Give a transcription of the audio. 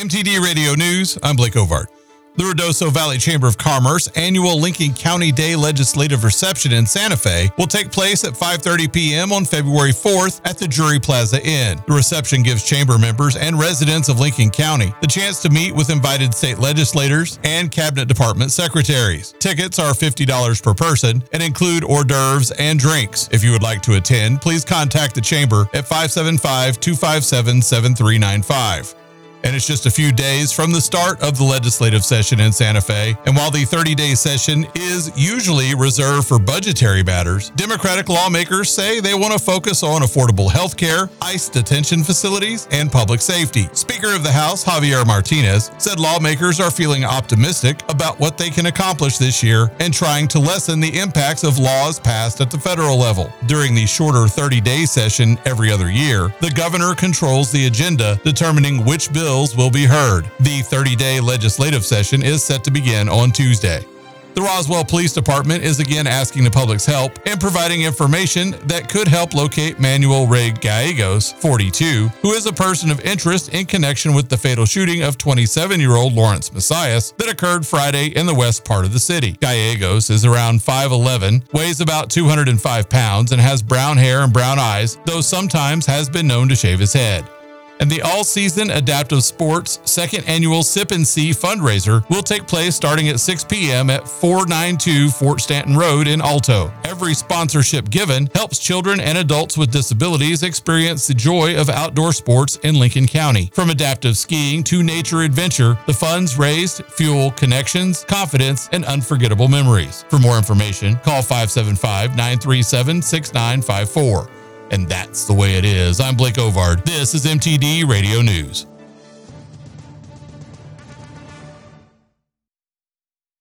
MTD Radio News, I'm Blake Ovard. The Ruidoso Valley Chamber of Commerce annual Lincoln County Day Legislative Reception in Santa Fe will take place at 5:30 p.m. on February 4th at the Drury Plaza Inn. The reception gives chamber members and residents of Lincoln County the chance to meet with invited state legislators and cabinet department secretaries. Tickets are $50 per person and include hors d'oeuvres and drinks. If you would like to attend, please contact the chamber at 575-257-7395. And it's just a few days from the start of the legislative session in Santa Fe. And while the 30-day session is usually reserved for budgetary matters, Democratic lawmakers say they want to focus on affordable health care, ICE detention facilities, and public safety. Speaker of the House, Javier Martinez, said lawmakers are feeling optimistic about what they can accomplish this year and trying to lessen the impacts of laws passed at the federal level. During the shorter 30-day session every other year, the governor controls the agenda, determining which bills will be heard. The 30-day legislative session is set to begin on Tuesday. The Roswell Police Department is again asking the public's help and providing information that could help locate Manuel Rey Gallegos, 42, who is a person of interest in connection with the fatal shooting of 27-year-old Lawrence Messias that occurred Friday in the west part of the city. Gallegos is around 5'11", weighs about 205 pounds, and has brown hair and brown eyes, though sometimes has been known to shave his head. And the All-Season Adaptive Sports second annual Sip and See fundraiser will take place starting at 6 p.m. at 492 Fort Stanton Road in Alto. Every sponsorship given helps children and adults with disabilities experience the joy of outdoor sports in Lincoln County. From adaptive skiing to nature adventure, the funds raised fuel connections, confidence, and unforgettable memories. For more information, call 575-937-6954. And that's the way it is. I'm Blake Ovard. This is MTD Radio News.